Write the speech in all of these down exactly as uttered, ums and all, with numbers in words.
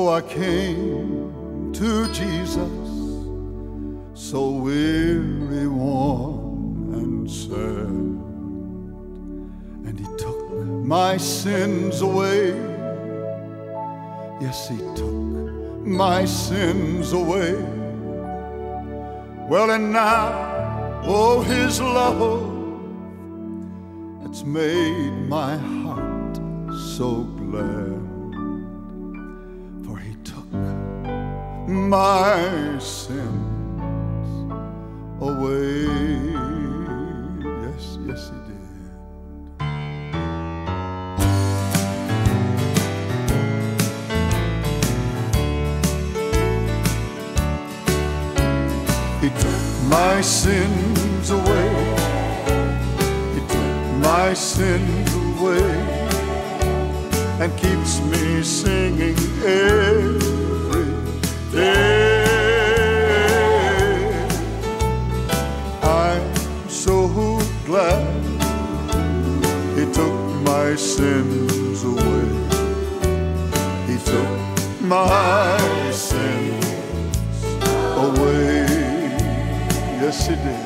So I came to Jesus, so weary, worn, and sad, and He took my sins away. Yes, He took my sins away. Well, and now, oh, His love, it's made my heart so glad, for He took my sins away. Yes, yes, He did. He took my sins away. He took my sins away, and keeps me singing every day. I'm so glad He took my sins away. He took my sins away. Yes, He did.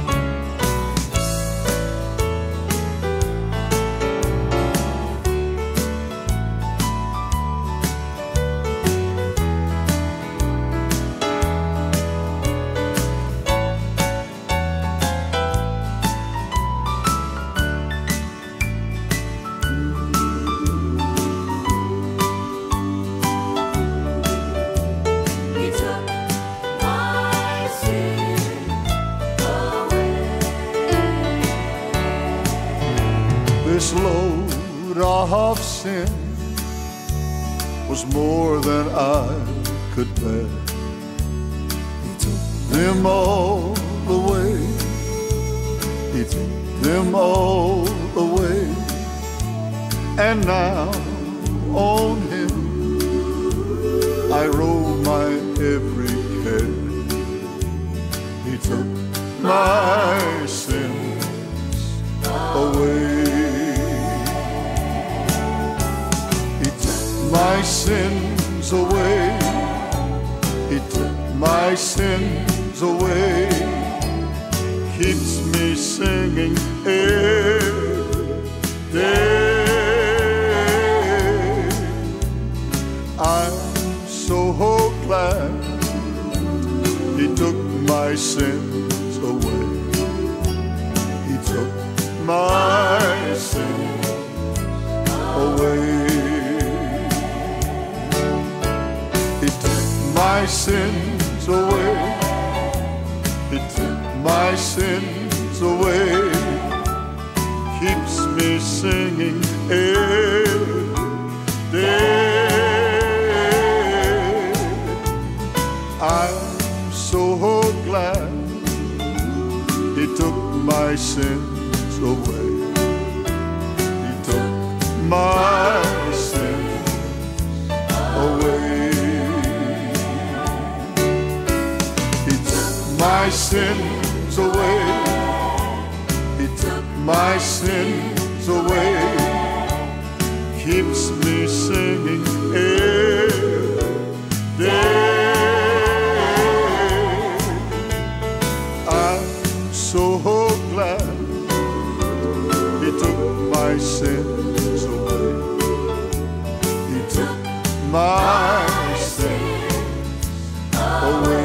This load of sin was more than I could bear. He took them all away. He took them all away. And now on Him I roll my every care. He took my sins away. My sins away. He took my sins away. Keeps me singing every day. I'm so glad He took my sins away. He took my sins away. My sins away. He took my sins away. Keeps me singing every day. I'm so glad He took my sins away. He took my sins away. My sins away. He took my sins away. Keeps me singing every day. I'm so glad He took my sins away. He took my sins away.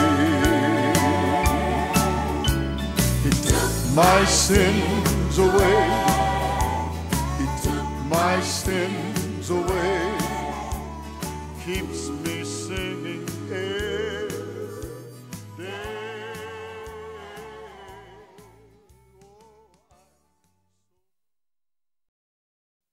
My sins away. He took my sins away. Keeps me singing.